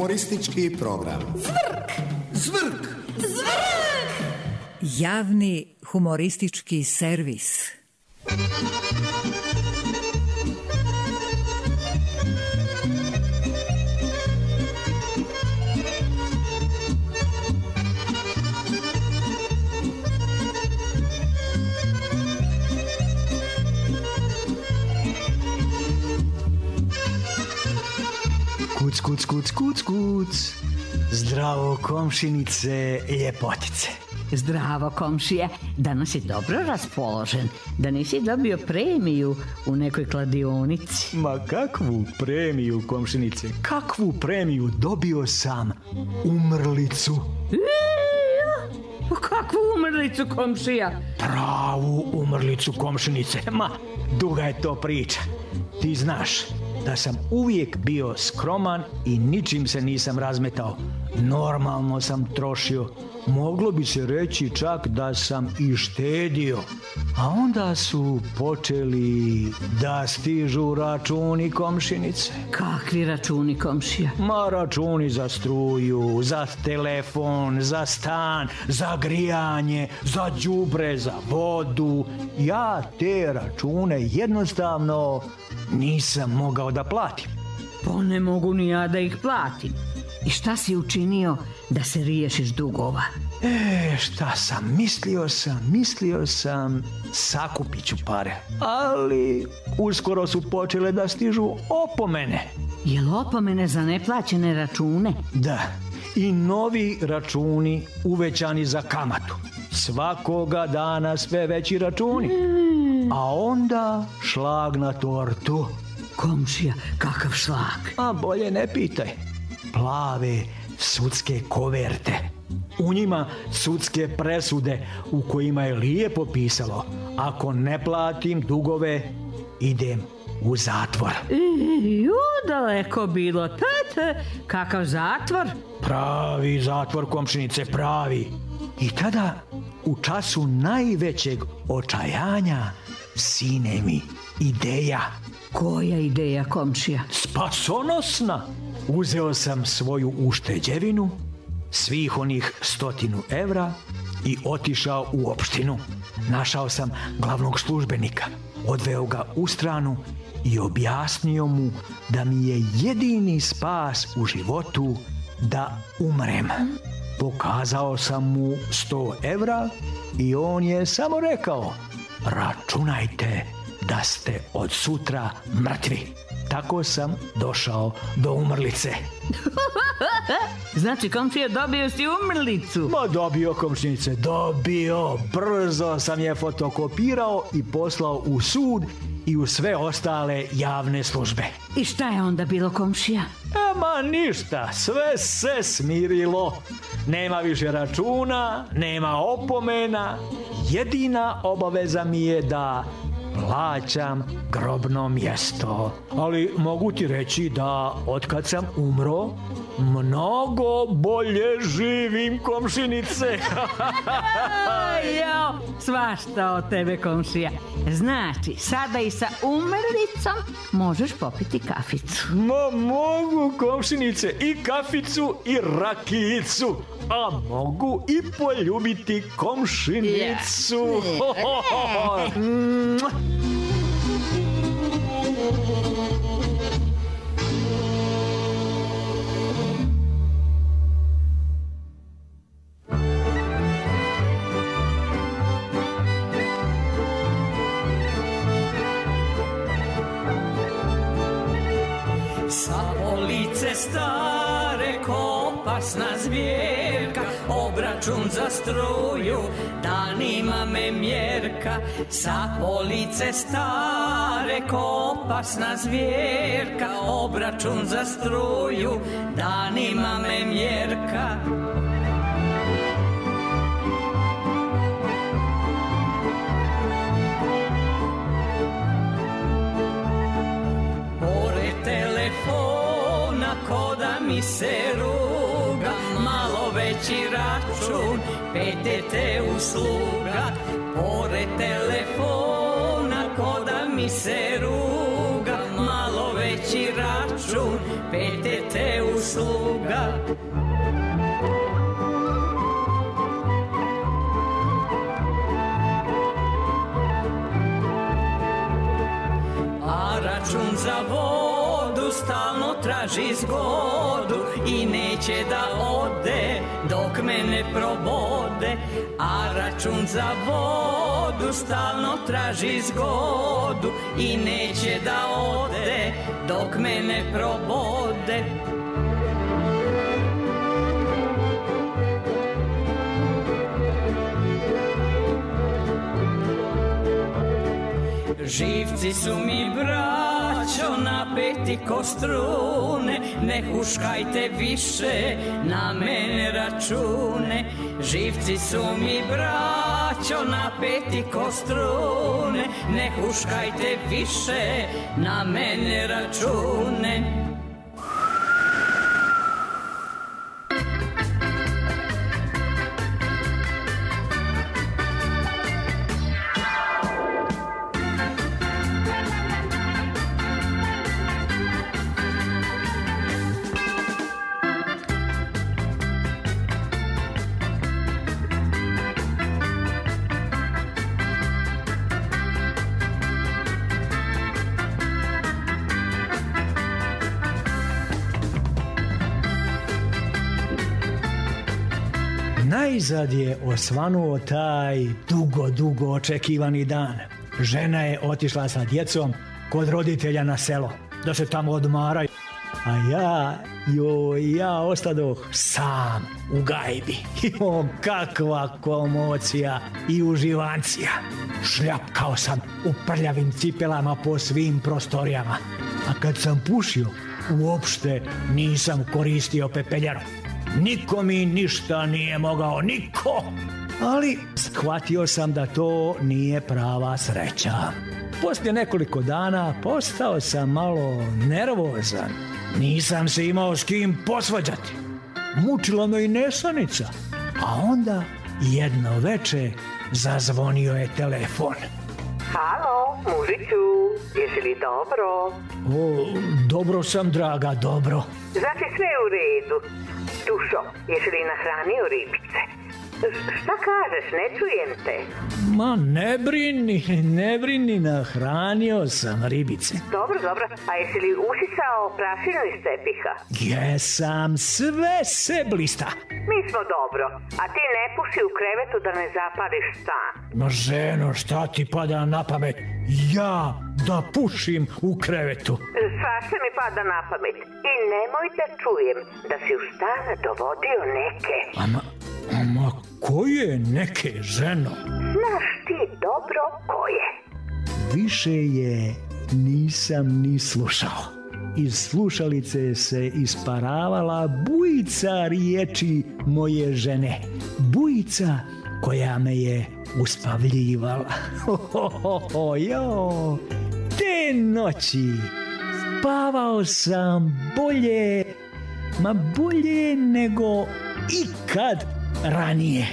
Humoristički program. Zvrk! Zvrk! Zvrk! Javni humoristički servis. Kuc, kuc, kuc, kuc, kuc. Zdravo, komšinice, ljepotice. Zdravo, komšija. Danas je dobro raspoložen. Da nisi dobio premiju u nekoj kladionici. Ma kakvu premiju, komšinice? Kakvu premiju? Dobio sam umrlicu. Kakvu umrlicu, komšija? Pravu umrlicu, komšinice. Ma, duga je to priča. Ti znaš da sam uvijek bio skroman i ničim se nisam razmetao. Normalno sam trošio. Moglo bi se reći čak da sam i štedio. A onda su počeli da stižu računi, komšinice. Kakvi računi, komšija? Ma računi za struju, za telefon, za stan, za grijanje, za đubre, za vodu. Ja te račune jednostavno nisam mogao da platim. Pa ne mogu ni ja da ih platim. I šta si učinio da se riješiš dugova? Šta sam? Mislio sam sakupit ću pare. Ali uskoro su počele da stižu opomene. Jel opomene za neplaćene račune? Da, i novi računi uvećani za kamatu. Svakoga dana sve veći računi. A onda šlag na tortu. Komšija, kakav šlag? A bolje ne pitaj. Plave sudske koverte. U njima sudske presude u kojima je lijepo pisalo: ako ne platim dugove, idem u zatvor. Daleko bilo, tete. Kakav zatvor? Pravi zatvor, komšinice, pravi. I tada, u času najvećeg očajanja, sine mi ideja. Koja ideja, komšija? Spasonosna. Uzeo sam svoju ušteđevinu, svih onih 100 evra, i otišao u opštinu. Našao sam glavnog službenika, odveo ga u stranu i objasnio mu da mi je jedini spas u životu da umrem. Pokazao sam mu 100 evra i on je samo rekao: računajte da ste od sutra mrtvi. Tako sam došao do umrlice. Znači, komšija, dobio si umrlicu? Ma dobio, komšinice, dobio. Brzo sam je fotokopirao i poslao u sud i u sve ostale javne službe. I šta je onda bilo, komšija? Ma ništa, sve se smirilo. Nema više računa, nema opomena. Jedina obaveza mi je da plaćam grobno mjesto. Ali mogu ti reći da otkad sam umro, mnogo bolje živim, komšinice. Svašta od tebe, komšija. Znači, sada i sa umrlicom možeš popiti kaficu. Ma mogu, komšinice, i kaficu i rakijicu. A mogu i poljubiti komšinicu. Sa police stare kopasna zvjerka, obračun za struju danima me mjerka. Sa police stare kopasna zvjerka, obračun za struju danima me mjerka. Telefona ko da mi se ruga, malo veći račun, PTT usluga. Pored telefona ko da mi se ruga, malo veći račun, PTT usluga. usluga. A račun za vodu stalno traži zgodu i neće da ode dok me ne probode. A račun za vodu stalno traži zgodu i neće da ode dok me ne probode. Živci su mi braćo napeti ko strune, ne huškajte više na mene račune. Živci su mi braćo napeti ko strune, ne huškajte više na mene račune. Najzad je osvanuo taj dugo očekivani dan. Žena je otišla sa djecom kod roditelja na selo, da se tamo odmaraju. A ja ostadoh sam u gajbi. Kakva komocija i uživancija. Šljapkao sam u prljavim cipelama po svim prostorijama. A kad sam pušio, uopšte nisam koristio pepeljaru. Niko mi ništa nije mogao, niko. Ali shvatio sam da to nije prava sreća. Poslije nekoliko dana postao sam malo nervozan. Nisam se imao s kim posvađati. Mučila me i nesanica. A onda jedno veče zazvonio je telefon. Halo, mužiću, jesi li dobro? Dobro sam, draga, dobro. Znači sve u redu. Dušo, jesi li nahranio ribice? Šta kažeš, ne čujem te. Ma ne brini, nahranio sam ribice. Dobro, a jesi li usisao prašinu iz tepiha? Jesam, sve se blista. Mi smo dobro, a ti ne puši u krevetu da ne zapališ stan. Ma ženo, šta ti pada na pamet? Ja da pušim u krevetu? Svašta mi pada na pamet i nemoj da čujem da si u stan dovodio neke. Ama koje neke, ženo? Znaš ti dobro koje. Više je nisam ni slušao. Iz slušalice se isparavala bujica riječi moje žene. Bujica koja me je uspavljivala. Te noći spavao sam bolje nego ikad ranije.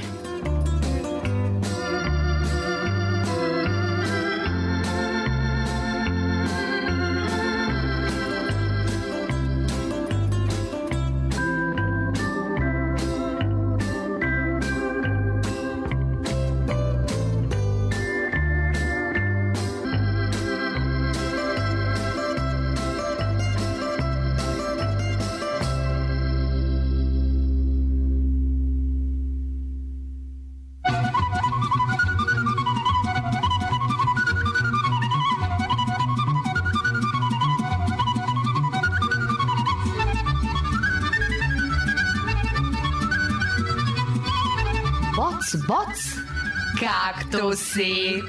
Boc, kaktusi.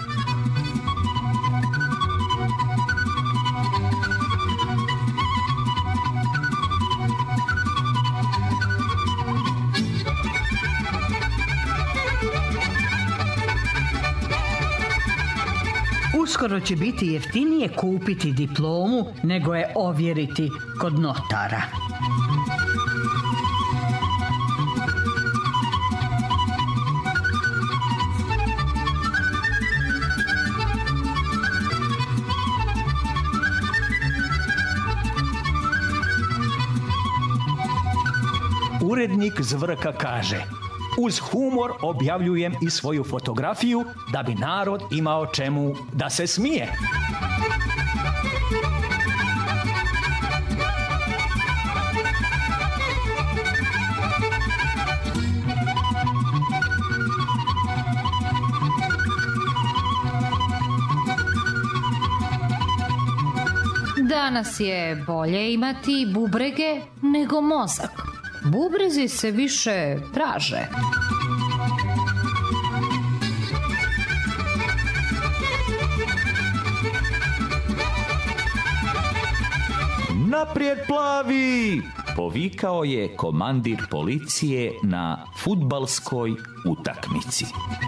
Uskoro će biti jeftinije kupiti diplomu nego je ovjeriti kod notara. urednik Zvrka kaže: uz humor objavljujem i svoju fotografiju da bi narod imao čemu da se smije. Danas je bolje imati bubrege nego mozak. Bubrezi se više traže. Naprijed plavi! Povikao je komandir policije na fudbalskoj utakmici.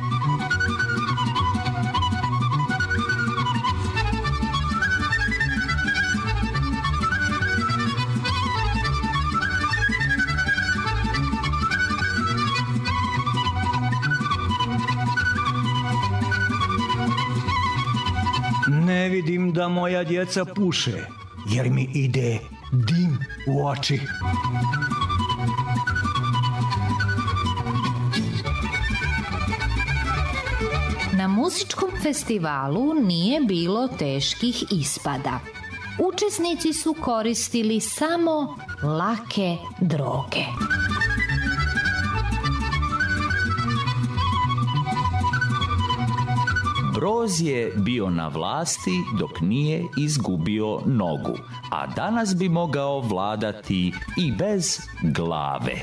Ne vidim da moja djeca puše, jer mi ide dim u oči. Na muzičkom festivalu nije bilo teških ispada. Učesnici su koristili samo lake droge. Broz je bio na vlasti dok nije izgubio nogu, a danas bi mogao vladati i bez glave.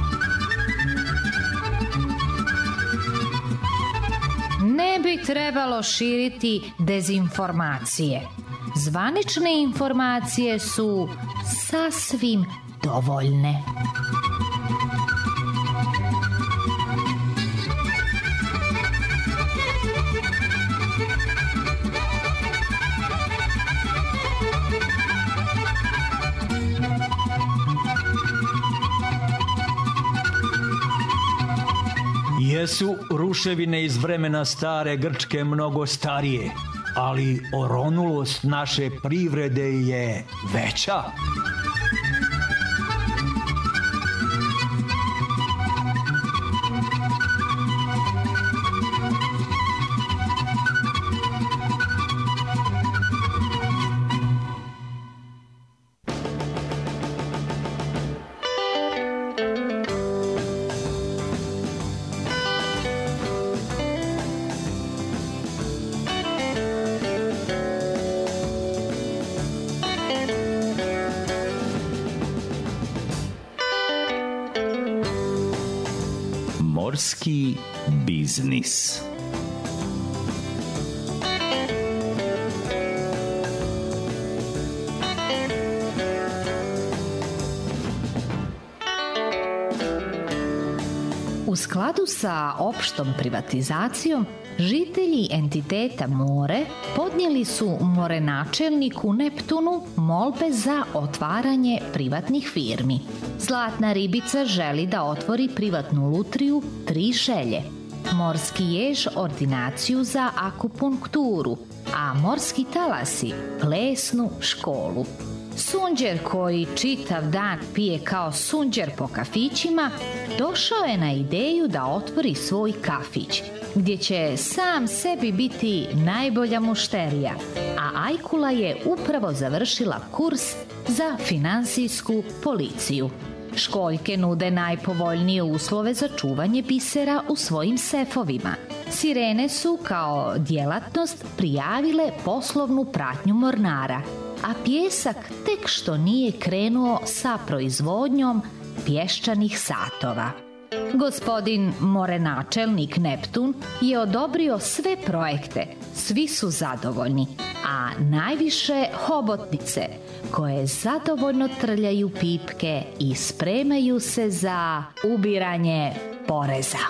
Ne bi trebalo širiti dezinformacije. Zvanične informacije su sasvim dovoljne. Jesu ruševine iz vremena stare Grčke mnogo starije, ali oronulost naše privrede je veća. Morski biznis. U skladu sa opštom privatizacijom, žitelji entiteta More podnijeli su morenačelniku Neptunu molbe za otvaranje privatnih firmi. Zlatna ribica želi da otvori privatnu lutriju 3 želje. Morski jež ordinaciju za akupunkturu, a morski talasi plesnu školu. Sunđer koji čitav dan pije kao sunđer po kafićima, došao je na ideju da otvori svoj kafić, gdje će sam sebi biti najbolja mušterija, a Ajkula je upravo završila kurs za finansijsku policiju. Školjke nude najpovoljnije uslove za čuvanje bisera u svojim sefovima. Sirene su kao djelatnost prijavile poslovnu pratnju mornara, a Pijesak tek što nije krenuo sa proizvodnjom pješčanih satova. Gospodin morenačelnik Neptun je odobrio sve projekte, svi su zadovoljni, a najviše hobotnice koje zadovoljno trljaju pipke i spremaju se za ubiranje poreza.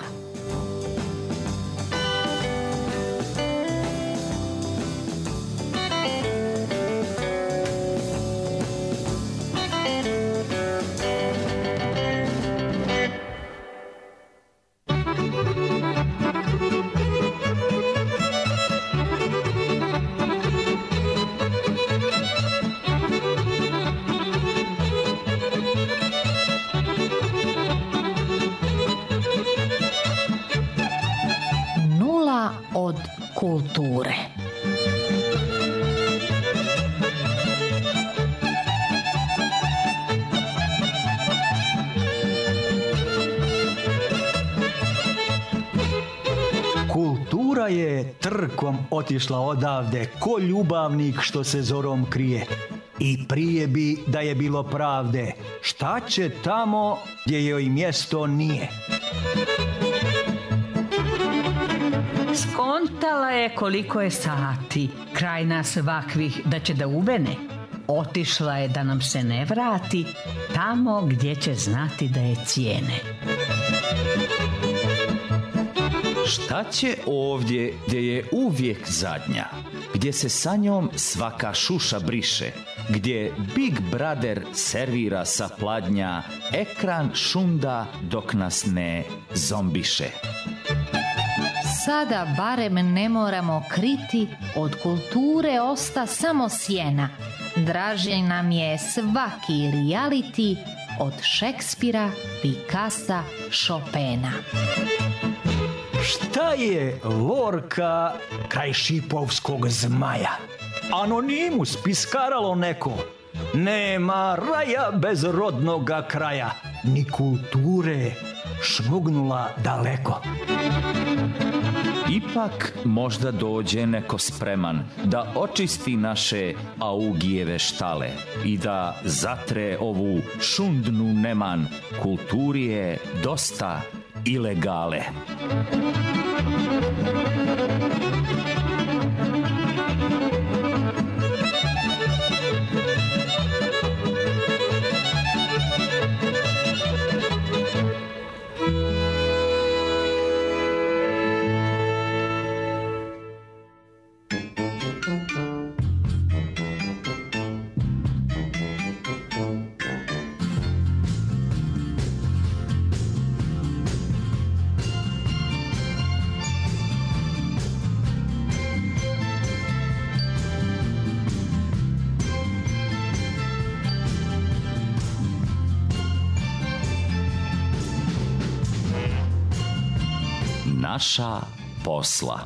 od kulture. Kultura je trkom otišla odavde, ko ljubavnik što se zorom krije. I prije bi da je bilo pravde, šta će tamo gdje joj mjesto nije? Skontala je koliko je sati, kraj nas vakvih da će da ubene. Otišla je da nam se ne vrati, tamo gdje će znati da je cijene. Šta će ovdje gdje je uvijek zadnja, gdje se sa njom svaka šuša briše, gdje Big Brother servira sa pladnja, ekran šunda dok nas ne zombiše. Sada barem ne moramo kriti, od kulture osta samo sjena. Draži nam je svaki reality od Šekspira, Picassa, Chopina. Šta je Lorka kraj šipovskog zmaja? Anonimus, piskaralo neko. Nema raja bez rodnoga kraja, ni kulture šmugnula daleko. Ipak možda dođe neko spreman da očisti naše Augijeve štale i da zatre ovu šundnu neman. Kulturi je dosta ilegale. Naša posla.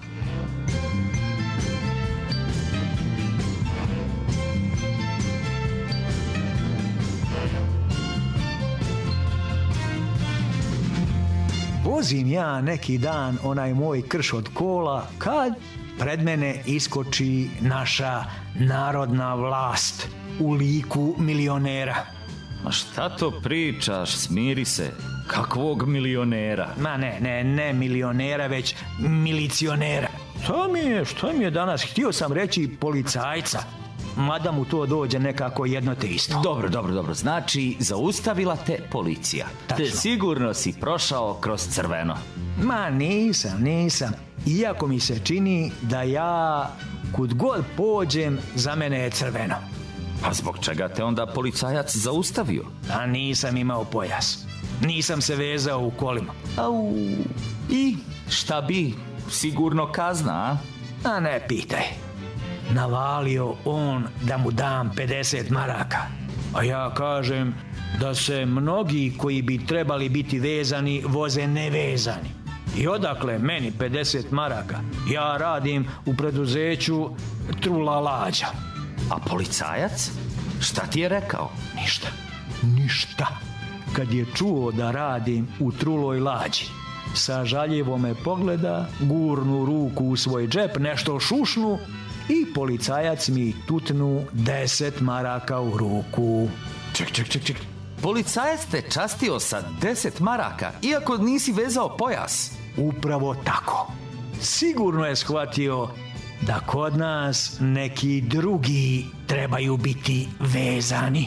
Vozim ja neki dan onaj moj krš od kola, kad pred mene iskoči naša narodna vlast u liku milionera. Ma šta to pričaš, smiri se, kakvog milionera? Ma ne milionera, već milicionera. Šta mi je danas, htio sam reći policajca, mada mu to dođe nekako jedno te isto. Dobro, znači zaustavila te policija. Tačno. Te sigurno si prošao kroz crveno. Ma nisam. Iako mi se čini da ja kud god pođem za mene je crveno. Pa zbog čega te onda policajac zaustavio? A nisam imao pojas. Nisam se vezao u kolima. Au. I šta bi? Sigurno kazna, a? A ne pitaj. Navalio on da mu dam 50 maraka. A ja kažem da se mnogi koji bi trebali biti vezani voze nevezani. I odakle meni 50 maraka? Ja radim u preduzeću Trula Lađa. A policajac? Šta ti je rekao? Ništa. Kad je čuo da radim u Truloj Lađi, sažaljivo me pogleda, gurnu ruku u svoj džep, nešto šušnu i policajac mi tutnu 10 maraka u ruku. Ček. Policajac te častio sa 10 maraka, iako nisi vezao pojas. Upravo tako. Sigurno je shvatio da kod nas neki drugi trebaju biti vezani.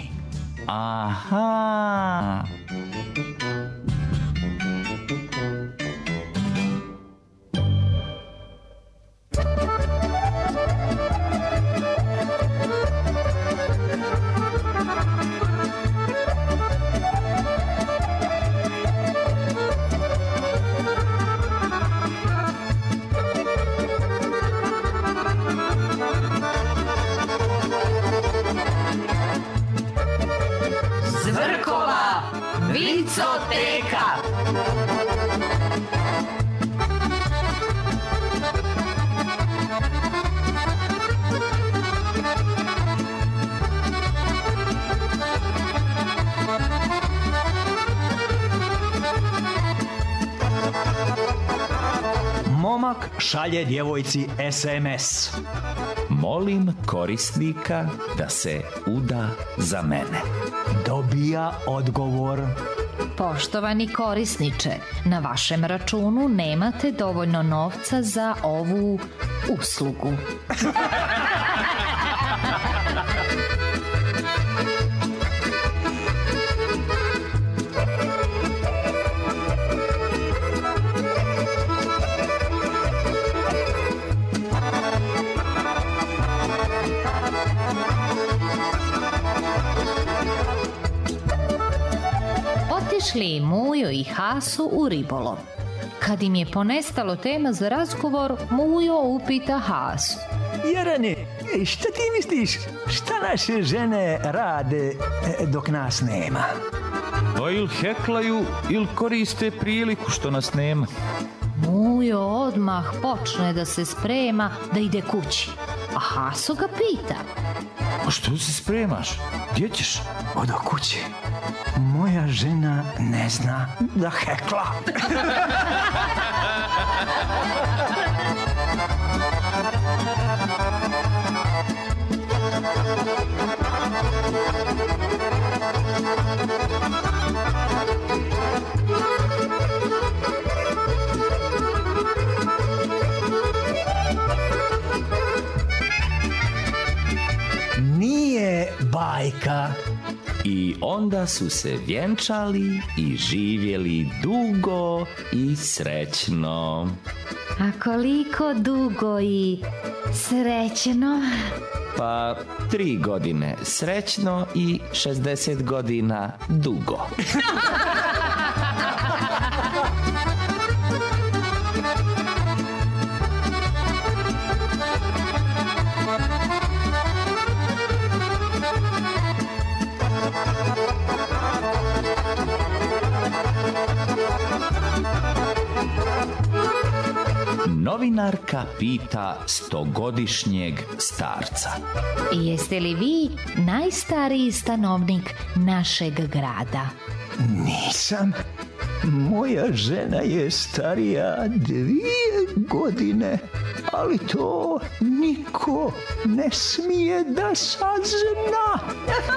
Aha. Zvrkova vicoteka. šalje djevojci SMS. Molim korisnika da se uda za mene. Dobija odgovor. Poštovani korisniče, na vašem računu nemate dovoljno novca za ovu uslugu. Otišli Mujo i Haso u ribolov. Kad im je ponestalo tema za razgovor, Mujo upita Hasu. Jarane, šta ti misliš, šta naše žene rade dok nas nema? Pa ili heklaju, ili koriste priliku što nas nema. Mujo odmah počne da se sprema da ide kući. A Haso ga pita. A što se spremaš? Gdje ćeš? Odo kući. Moja žena ne zna da hekla. Nije bajka. I onda su se vjenčali i živjeli dugo i srećno. A koliko dugo i srećno? Pa 3 godine srećno i 60 godina dugo. Novinarka pita 100-godišnjeg starca. Jeste li vi najstariji stanovnik našeg grada? Nisam. Moja žena je starija 2 godine, ali to niko ne smije da sazna.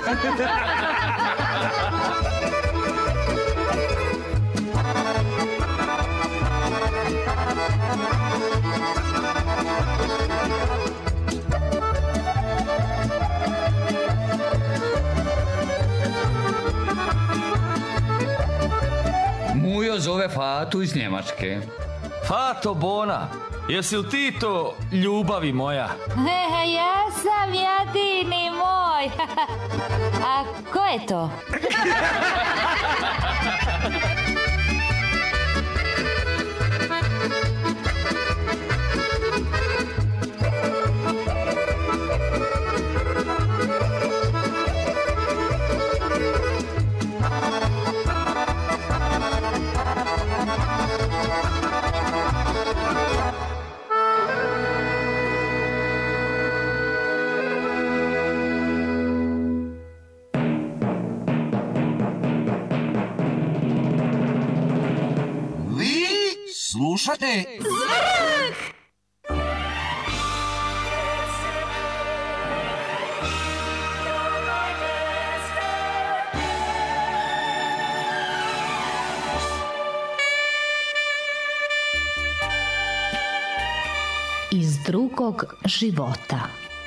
Mujo zove Fatu iz Njemačke. Fato Bona, jesi li ti to ljubavi moja? Ja sam jedini moj. A ko je to? Slušate Zvrk! Iz drugog života.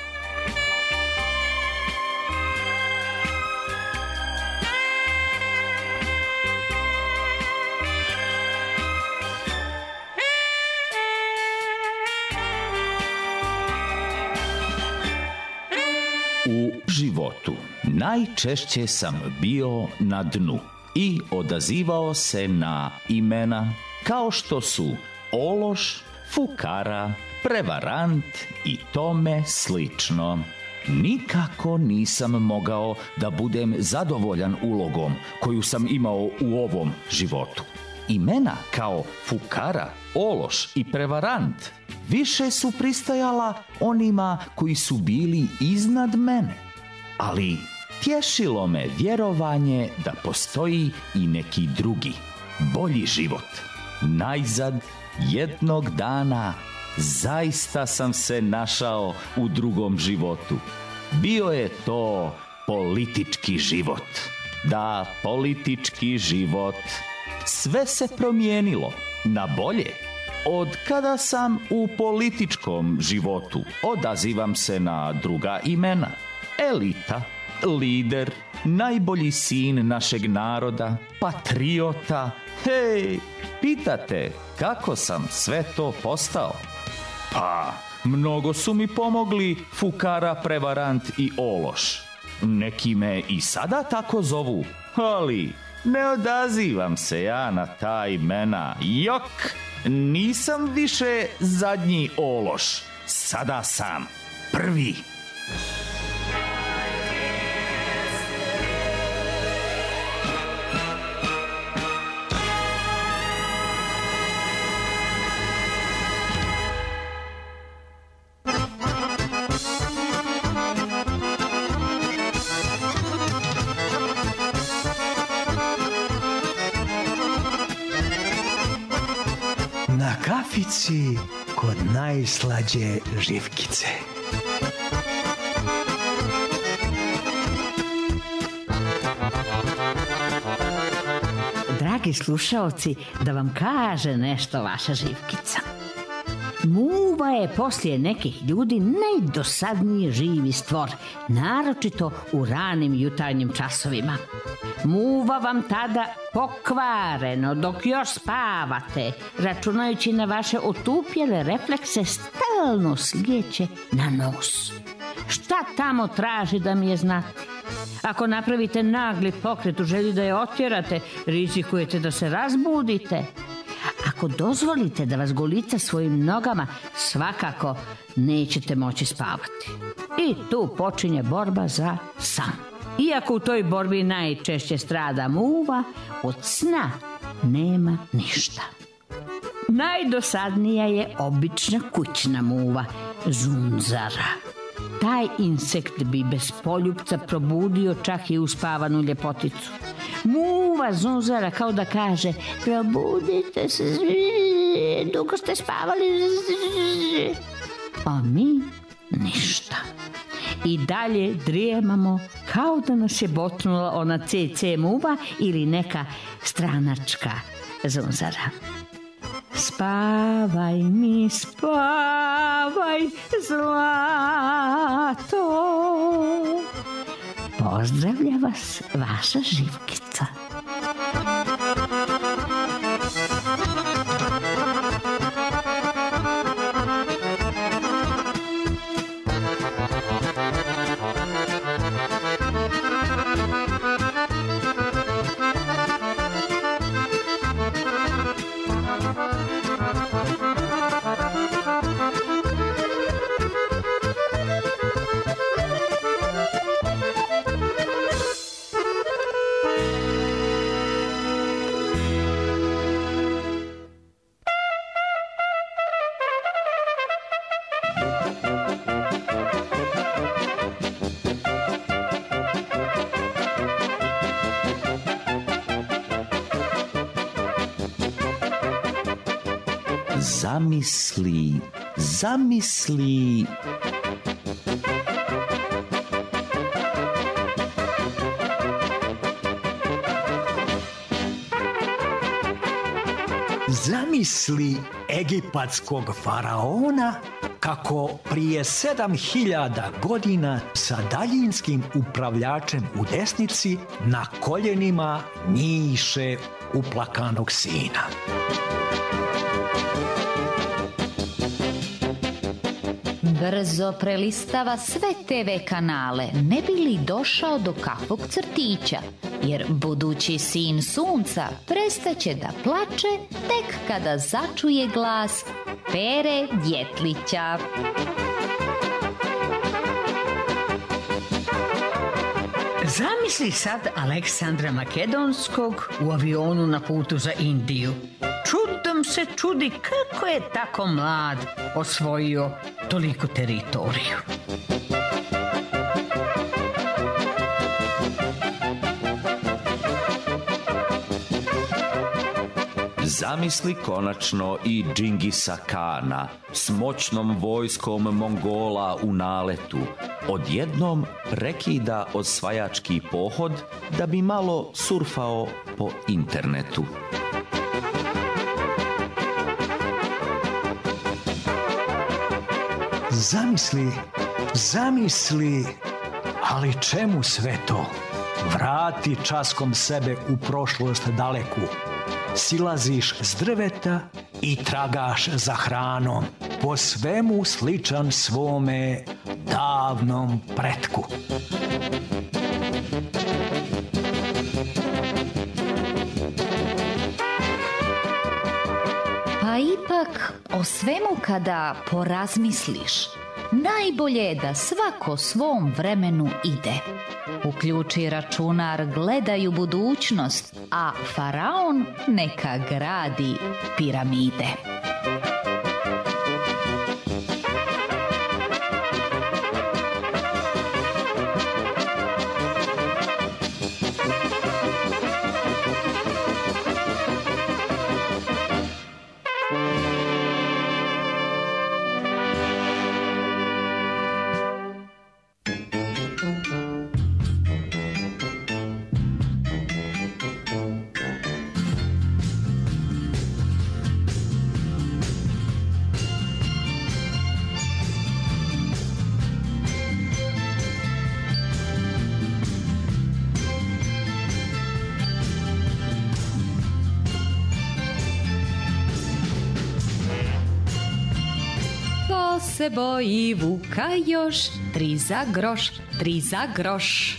U životu najčešće sam bio na dnu i odazivao se na imena kao što su ološ, fukara, prevarant i tome slično. Nikako nisam mogao da budem zadovoljan ulogom koju sam imao u ovom životu. Imena kao fukara, ološ i prevarant više su pristajala onima koji su bili iznad mene. Ali tješilo me vjerovanje da postoji i neki drugi, bolji život. Najzad jednog dana zaista sam se našao u drugom životu. Bio je to politički život. Da, politički život. Sve se promijenilo na bolje. Od kada sam u političkom životu, odazivam se na druga imena. Elita, lider, najbolji sin našeg naroda, patriota. Hej, pitate kako sam sve to postao? Pa, mnogo su mi pomogli fukara, prevarant i ološ. Neki me i sada tako zovu, ali ne odazivam se ja na ta imena. Jok, nisam više zadnji ološ. Sada sam prvi. Na kafici kod najslađe živkice. Dragi slušaoci, da vam kaže nešto vaša živkica. Muva je poslije nekih ljudi najdosadniji živi stvor, naročito u ranim jutarnjim časovima. Muva vam tada pokvareno, dok još spavate, računajući na vaše otupjele reflekse, stalno slijeće na nos. Šta tamo traži da mi je znati? Ako napravite nagli pokret u želji da je otjerate, rizikujete da se razbudite. Ako dozvolite da vas golica svojim nogama, svakako nećete moći spavati. I tu počinje borba za san. Iako u toj borbi najčešće strada muva, od sna nema ništa. Najdosadnija je obična kućna muva, zunzara. Taj insekt bi bez poljupca probudio čak i uspavanu ljepoticu. Muva zunzara kao da kaže: probudite se, dugo ste spavali. A mi ništa. I dalje drijemamo kao da nas je botnula ona CC muva ili neka stranačka zunzara. Spavaj mi, spavaj, zlato. Pozdravlja vas vaša živkica. Zamisli, zamisli. Zamisli egipatskog faraona kako prije 7000 godina sa daljinskim upravljačem u desnici na koljenima njiše uplakanog sina. Brzo prelistava sve TV kanale, ne bi li došao do kakvog crtića, jer budući sin sunca prestaće da plače tek kada začuje glas Pere Djetlića. Zamisli sad Aleksandra Makedonskog u avionu na putu za Indiju. Čudom se čudi kako je tako mlad osvojio toliku teritoriju. Zamisli konačno i Džingisa Kana s moćnom vojskom Mongola u naletu. Odjednom prekida osvajački pohod da bi malo surfao po internetu. Zamisli, ali čemu sve to? Vrati časkom sebe u prošlost daleku. Silaziš s drveta i tragaš za hranom, po svemu sličan svome davnom pretku. Pa ipak o svemu kada porazmisliš, najbolje je da svako svom vremenu ide. Uključi računar, gledaj u budućnost, a faraon neka gradi piramide. Se boji vuka još, 3 za groš, 3 za groš.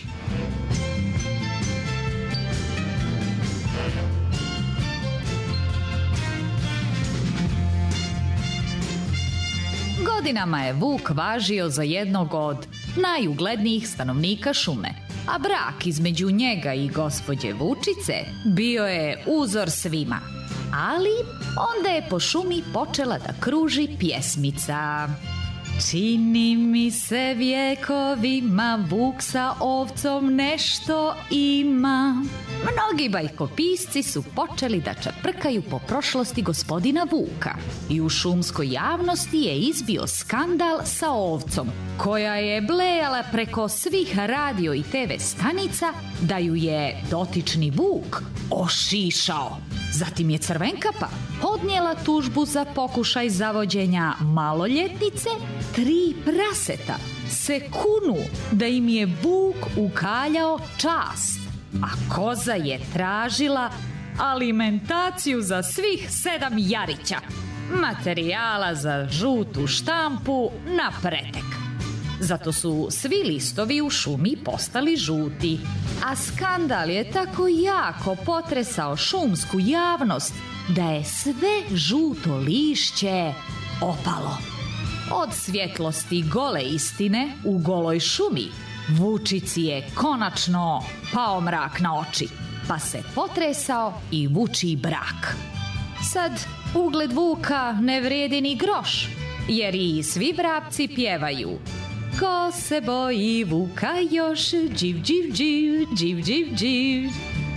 Godinama je vuk važio za jednog od najuglednijih stanovnika šume, a brak između njega i gospođe Vučice bio je uzor svima. Ali onda je po šumi počela da kruži pjesmica. Čini mi se vjekovima vuk sa ovcom nešto ima. Mnogi bajkopisci su počeli da čaprkaju po prošlosti gospodina Vuka i u šumskoj javnosti je izbio skandal sa ovcom, koja je blejala preko svih radio i TV stanica da ju je dotični Vuk ošišao. Zatim je Crvenkapa podnijela tužbu za pokušaj zavođenja maloljetnice. 3 praseta se kunu da im je Vuk ukaljao čast, a koza je tražila alimentaciju za svih 7 jarića, materijala za žutu štampu na pretek. Zato su svi listovi u šumi postali žuti, a skandal je tako jako potresao šumsku javnost da je sve žuto lišće opalo. Od svjetlosti gole istine u goloj šumi Vučici je konačno pao mrak na oči, pa se potresao i vučiji brak. Sad ugled Vuka ne vrijedi ni groš, jer i svi vrapci pjevaju: ko se boji Vuka još, dživ, dživ, dživ, dživ, dživ, dživ.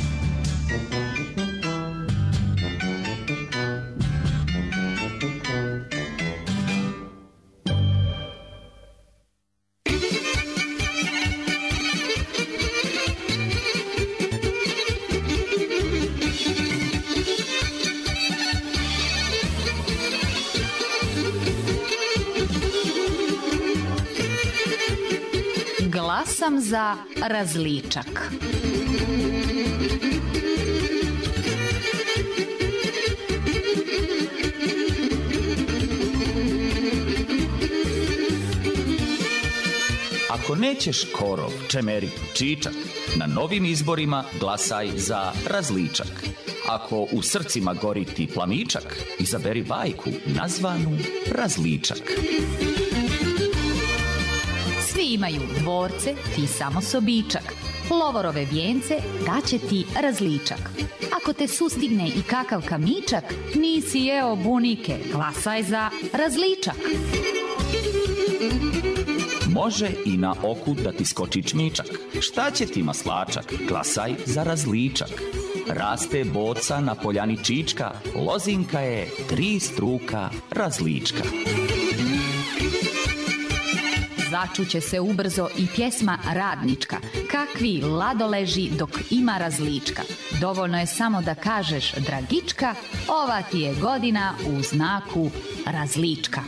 Glasam za različak. Ako nećeš korov, čemerik, čičak, na novim izborima glasaj za različak. Ako u srcima gori ti plamičak, izaberi bajku nazvanu Različak. Svi imaju dvorce, ti samo sobičak. Lovorove vijence daće ti različak. Ako te sustigne i kakav kamičak, nisi jeo bunike, glasaj za različak. Može i na oku da ti skoči čmičak. Šta će ti maslačak? Glasaj za različak. raste boca na poljani čička, lozinka je 3 struka različka. Začuće se ubrzo i pjesma Radnička. Kakvi ladoleži dok ima različka. Dovoljno je samo da kažeš Dragička, ova ti je godina u znaku različka.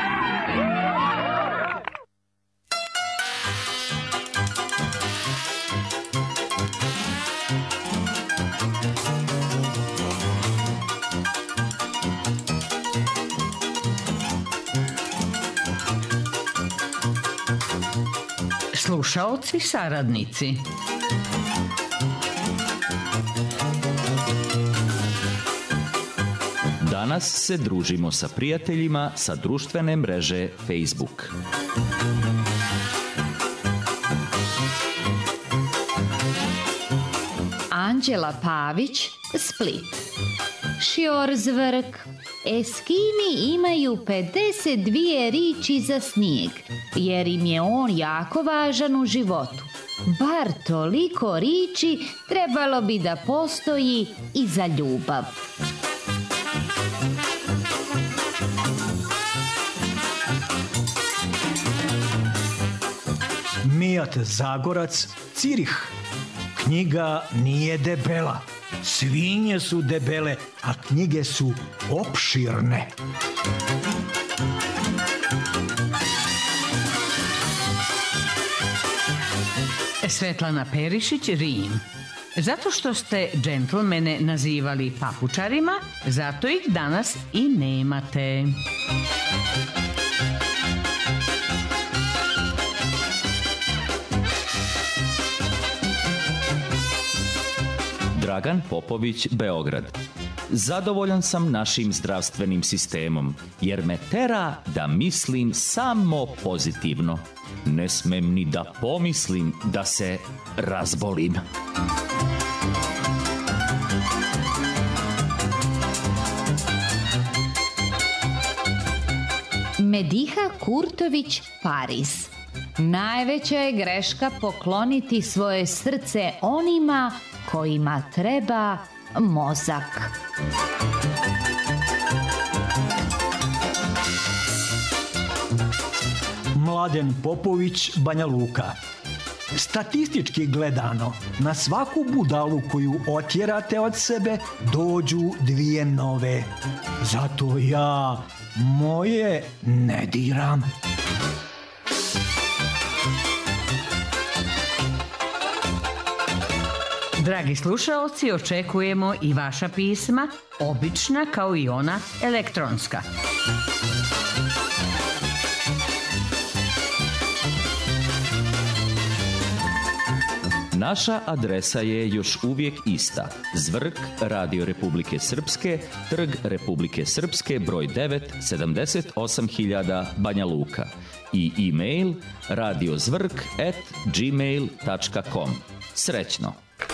Slušaoci, saradnici. Danas se družimo sa prijateljima sa društvene mreže Facebook. Anđela Pavić, Split. Šjorzvrk. Eskimi imaju 52 riči za snijeg, jer im je on jako važan u životu. Bar toliko riči trebalo bi da postoji i za ljubav. Mijat Zagorac, Cirih. Knjiga nije debela. Svinje su debele, a knjige su opširne. Svetlana Perišić, Rim. Zato što ste džentlmene nazivali papučarima, zato ih danas i nemate. Dragan Popović, Beograd. Zadovoljan sam našim zdravstvenim sistemom, jer me tera da mislim samo pozitivno. Ne smem ni da pomislim da se razbolim. Mediha Kurtović, Pariz. Najveća je greška pokloniti svoje srce onima kojima treba mozak. Mladen Popović, Banja Luka. Statistički gledano, na svaku budalu koju otjerate od sebe dođu 2 nove. Zato ja moje ne diram. Dragi slušaoci, očekujemo i vaša pisma, obična kao i ona elektronska. Naša adresa je još uvijek ista. Zvrk, Radio Republike Srpske, Trg Republike Srpske, broj 9, 78.000, Banja Luka. I e-mail radiozvrk@gmail.com. Srećno!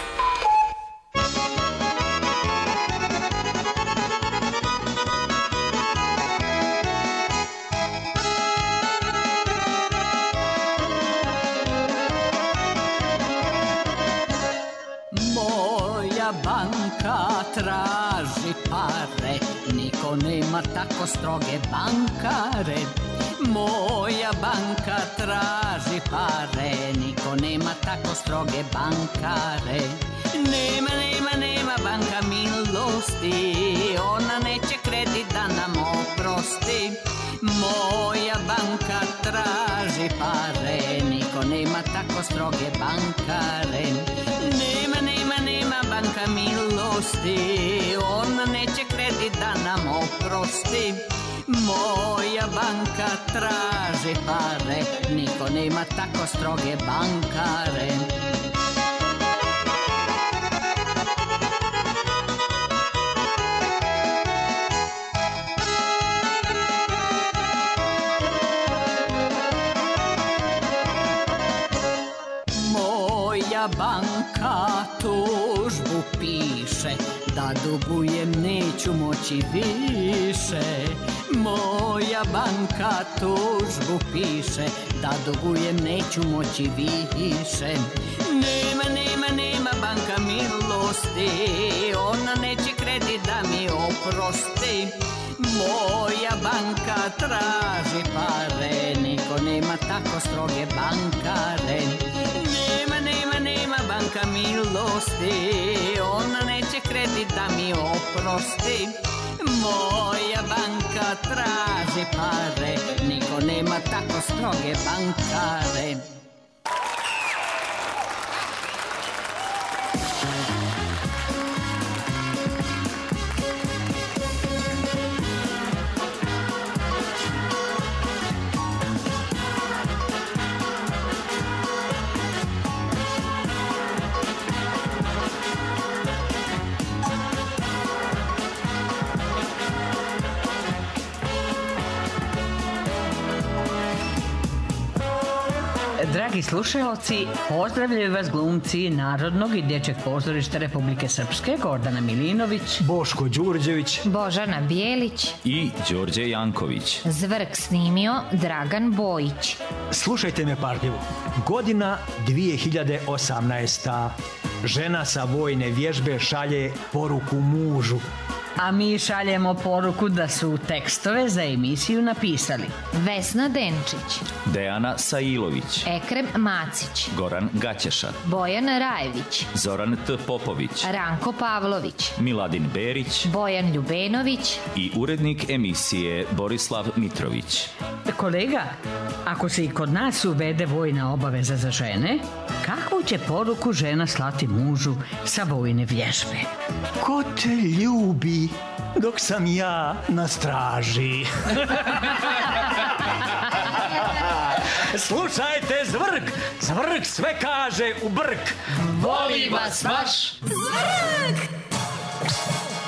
Banka traži pare, niko nema tako stroge bankare. Moja banka traži pare, niko nema tako stroge bankare. Nema banka milosti, ona neće kredit da nam oprosti. Moja banka traži pare, niko nema tako stroge bankare. Nema banka milosti, ona neće kredit da nam oprosti. Moja banka traži pare, niko nema tako stroge bankare. Moja banka tužbu piše, da dugujem neću moći više. Moja banka tužbu piše, da dugujem neću moći više. Nema banka milosti, milosti, ona neće kredit da mi oprosti. Moja banka traži pare, niko nema tako stroge bankare. Nema banka milosti, ona neće kredit da mi oprosti. Moja banka traži pare, niko nema tako stroge bankare. Dragi slušalci, pozdravljaju vas glumci Narodnog i dječjeg pozorišta Republike Srpske Gordana Milinović, Boško Đurđević, Božana Bijelić i Đorđe Janković. Zvrk snimio Dragan Bojić. Slušajte me pažljivo. Godina 2018. Žena sa vojne vježbe šalje poruku mužu. a mi šaljemo poruku da su tekstove za emisiju napisali Vesna Denčić, Dejana Sailović, Ekrem Macić, Goran Gaćeša, Bojan Rajević, Zoran T. Popović, Ranko Pavlović, Miladin Berić, Bojan Ljubenović i urednik emisije Borislav Mitrović. Kolega, ako se i kod nas uvede vojna obaveza za žene, kakvu će poruku žena slati mužu sa vojne vježbe? Ko te ljubi dok sam ja na straži? Slušajte, Zvrk! Zvrk sve kaže u brk. Voli vas vaš Zvrk!